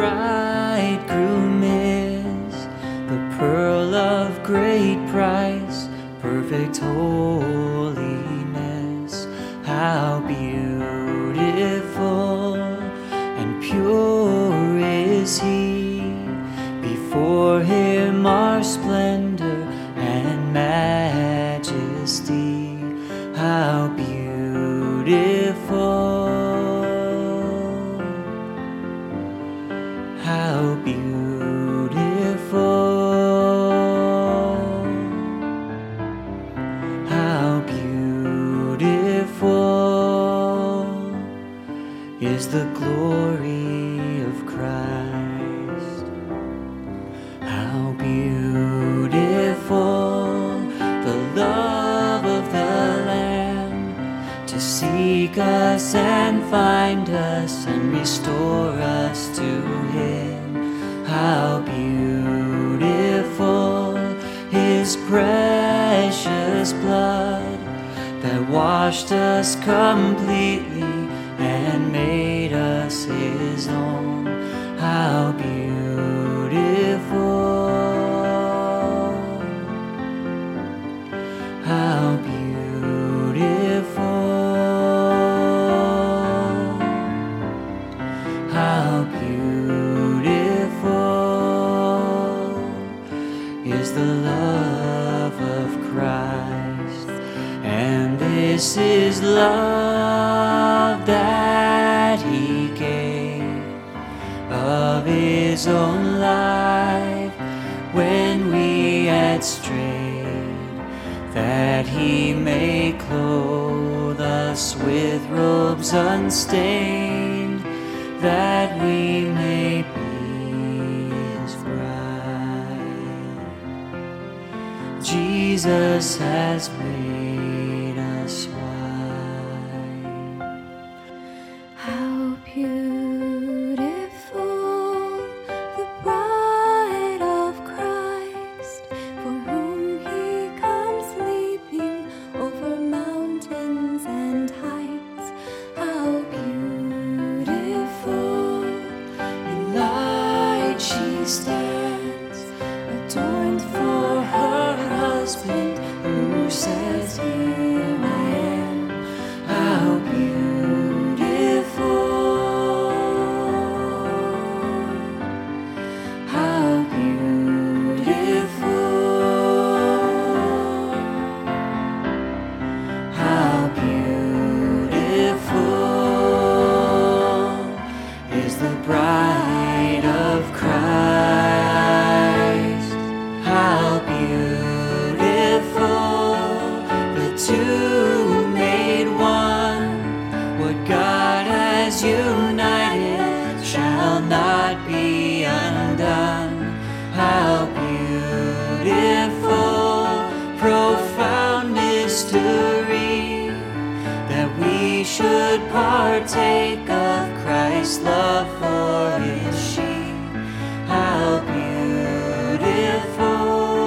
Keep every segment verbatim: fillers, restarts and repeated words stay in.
bridegroom is, the pearl of great price, perfect holiness. How beautiful and pure is he! Before him are splendor and majesty. How beautiful, how beautiful, how beautiful is the glory of Christ. How beautiful the love of the Lamb, to seek us and find us and restore us to Him. How beautiful His precious blood, that washed us completely and made us His own. How beautiful, how beautiful, how beautiful is the love of Christ. And this is love, that He gave of His own life when we had strayed, that He may clothe us with robes unstained, that we may be His bride. Jesus has made us white. How beautiful the bride of Christ, for whom He comes leaping over mountains and heights. How beautiful in light she stands, adorned for her husband, who says, "Here I am." How beautiful, how beautiful, how beautiful is the bride of Christ. How beautiful, the two made one. What God has united shall not be undone. How beautiful, profound mystery, that we should partake of Christ's love for His sheep. How beautiful,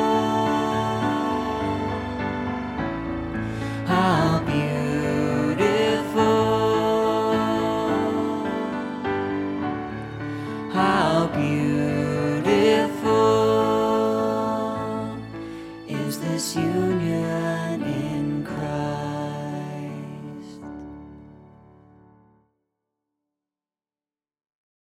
how beautiful, how beautiful is this union.